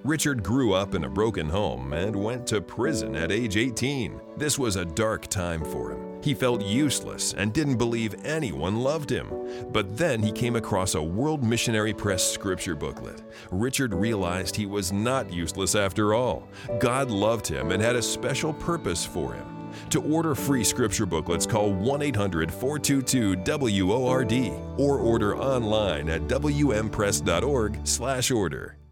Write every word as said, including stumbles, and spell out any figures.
Richard grew up in a broken home and went to prison at age eighteen. This was a dark time for him. He felt useless and didn't believe anyone loved him. But then he came across a World Missionary Press scripture booklet. Richard realized he was not useless after all. God loved him and had a special purpose for him. To order free scripture booklets, call one eight hundred, four two two, W O R D or order online at W M press dot org slash order.